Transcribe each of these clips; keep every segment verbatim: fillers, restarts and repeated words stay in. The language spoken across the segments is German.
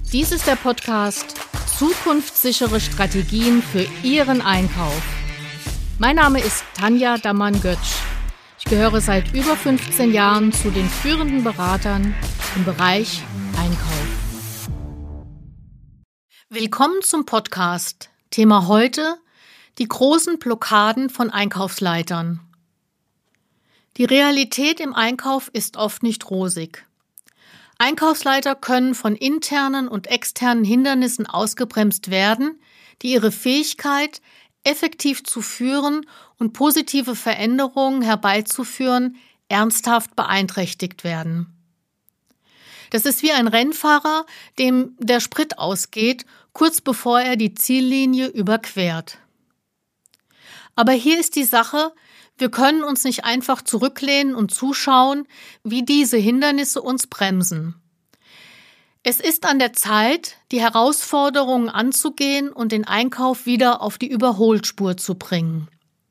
Dies ist der Podcast Zukunftssichere Strategien für Ihren Einkauf. Mein Name ist Tanja Dammann-Götsch. Ich gehöre seit über fünfzehn Jahren zu den führenden Beratern im Bereich Einkauf. Willkommen zum Podcast. Thema heute: die großen Blockaden von Einkaufsleitern. Die Realität im Einkauf ist oft nicht rosig. Einkaufsleiter können von internen und externen Hindernissen ausgebremst werden, die ihre Fähigkeit, effektiv zu führen und positive Veränderungen herbeizuführen, ernsthaft beeinträchtigt werden. Das ist wie ein Rennfahrer, dem der Sprit ausgeht, kurz bevor er die Ziellinie überquert. Aber hier ist die Sache: Wir können uns nicht einfach zurücklehnen und zuschauen, wie diese Hindernisse uns bremsen. Es ist an der Zeit, die Herausforderungen anzugehen und den Einkauf wieder auf die Überholspur zu bringen.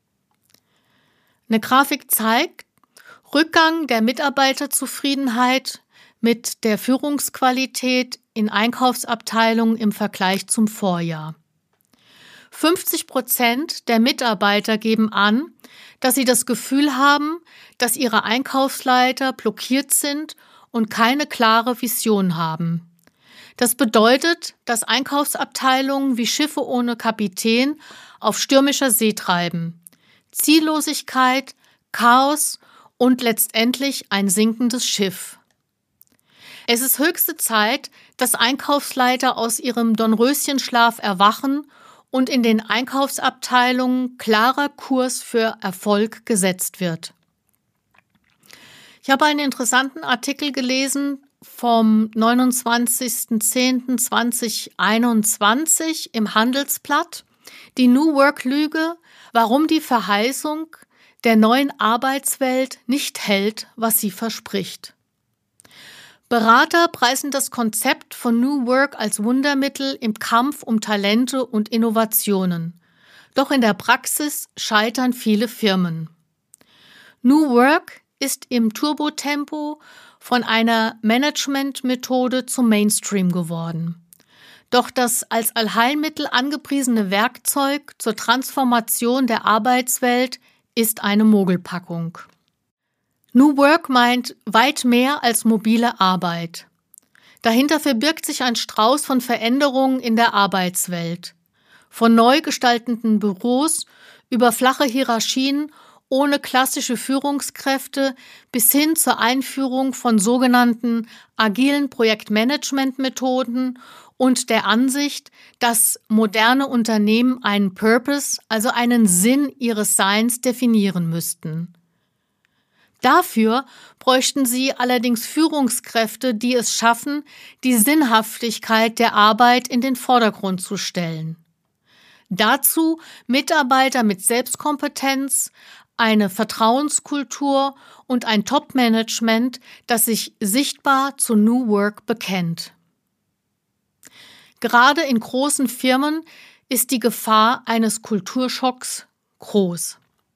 Eine Grafik zeigt Rückgang der Mitarbeiterzufriedenheit mit der Führungsqualität in Einkaufsabteilungen im Vergleich zum Vorjahr. fünfzig Prozent der Mitarbeiter geben an, dass sie das Gefühl haben, dass ihre Einkaufsleiter blockiert sind und keine klare Vision haben. Das bedeutet, dass Einkaufsabteilungen wie Schiffe ohne Kapitän auf stürmischer See treiben. Ziellosigkeit, Chaos und letztendlich ein sinkendes Schiff. Es ist höchste Zeit, dass Einkaufsleiter aus ihrem Dornröschenschlaf erwachen und in den Einkaufsabteilungen klarer Kurs für Erfolg gesetzt wird. Ich habe einen interessanten Artikel gelesen vom neunundzwanzigsten zehnten zweitausendeinundzwanzig im Handelsblatt. Die New Work-Lüge, warum die Verheißung der neuen Arbeitswelt nicht hält, was sie verspricht. Berater preisen das Konzept von New Work als Wundermittel im Kampf um Talente und Innovationen. Doch in der Praxis scheitern viele Firmen. New Work ist im Turbotempo von einer Managementmethode zum Mainstream geworden. Doch das als Allheilmittel angepriesene Werkzeug zur Transformation der Arbeitswelt ist eine Mogelpackung. New Work meint weit mehr als mobile Arbeit. Dahinter verbirgt sich ein Strauß von Veränderungen in der Arbeitswelt. Von neu gestaltenden Büros über flache Hierarchien ohne klassische Führungskräfte bis hin zur Einführung von sogenannten agilen Projektmanagementmethoden und der Ansicht, dass moderne Unternehmen einen Purpose, also einen Sinn ihres Seins, definieren müssten. Dafür bräuchten sie allerdings Führungskräfte, die es schaffen, die Sinnhaftigkeit der Arbeit in den Vordergrund zu stellen. Dazu Mitarbeiter mit Selbstkompetenz, eine Vertrauenskultur und ein Top-Management, das sich sichtbar zu New Work bekennt. Gerade in großen Firmen ist die Gefahr eines Kulturschocks groß.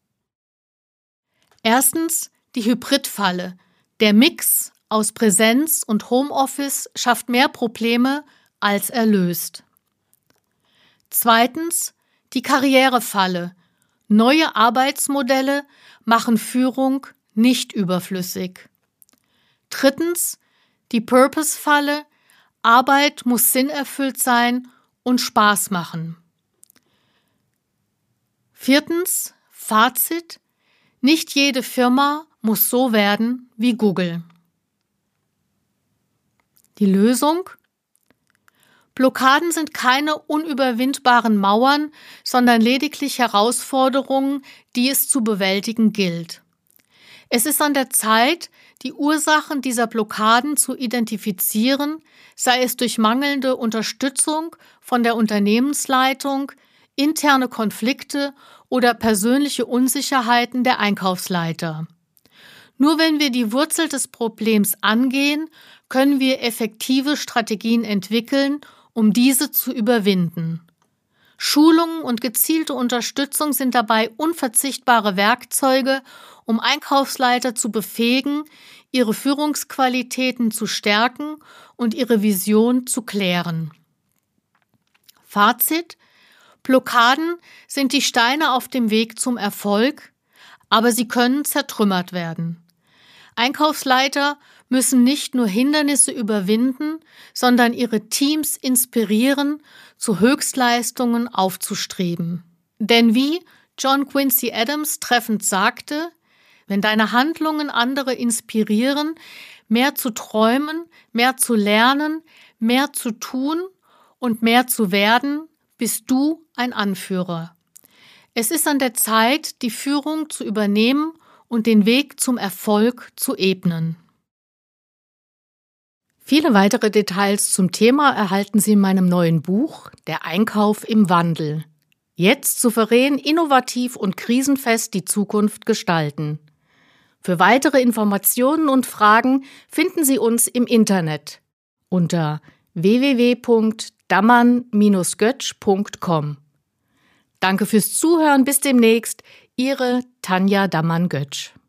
Erstens die Hybridfalle. Der Mix aus Präsenz und Homeoffice schafft mehr Probleme, als er löst. Zweitens die Karrierefalle. Neue Arbeitsmodelle machen Führung nicht überflüssig. Drittens die Purpose-Falle. Arbeit muss sinnerfüllt sein und Spaß machen. Viertens Fazit. Nicht jede Firma muss so werden wie Google. Die Lösung? Blockaden sind keine unüberwindbaren Mauern, sondern lediglich Herausforderungen, die es zu bewältigen gilt. Es ist an der Zeit, die Ursachen dieser Blockaden zu identifizieren, sei es durch mangelnde Unterstützung von der Unternehmensleitung, interne Konflikte oder persönliche Unsicherheiten der Einkaufsleiter. Nur wenn wir die Wurzel des Problems angehen, können wir effektive Strategien entwickeln, um diese zu überwinden. Schulungen und gezielte Unterstützung sind dabei unverzichtbare Werkzeuge, um Einkaufsleiter zu befähigen, ihre Führungsqualitäten zu stärken und ihre Vision zu klären. Fazit: Blockaden sind die Steine auf dem Weg zum Erfolg, aber sie können zertrümmert werden. Einkaufsleiter müssen nicht nur Hindernisse überwinden, sondern ihre Teams inspirieren, zu Höchstleistungen aufzustreben. Denn wie John Quincy Adams treffend sagte, wenn deine Handlungen andere inspirieren, mehr zu träumen, mehr zu lernen, mehr zu tun und mehr zu werden, bist du ein Anführer. Es ist an der Zeit, die Führung zu übernehmen und den Weg zum Erfolg zu ebnen. Viele weitere Details zum Thema erhalten Sie in meinem neuen Buch Der Einkauf im Wandel. Jetzt souverän, innovativ und krisenfest die Zukunft gestalten. Für weitere Informationen und Fragen finden Sie uns im Internet unter w w w punkt dammann Bindestrich götsch punkt com. Danke fürs Zuhören, bis demnächst, Ihre Tanja Dammann-Götsch.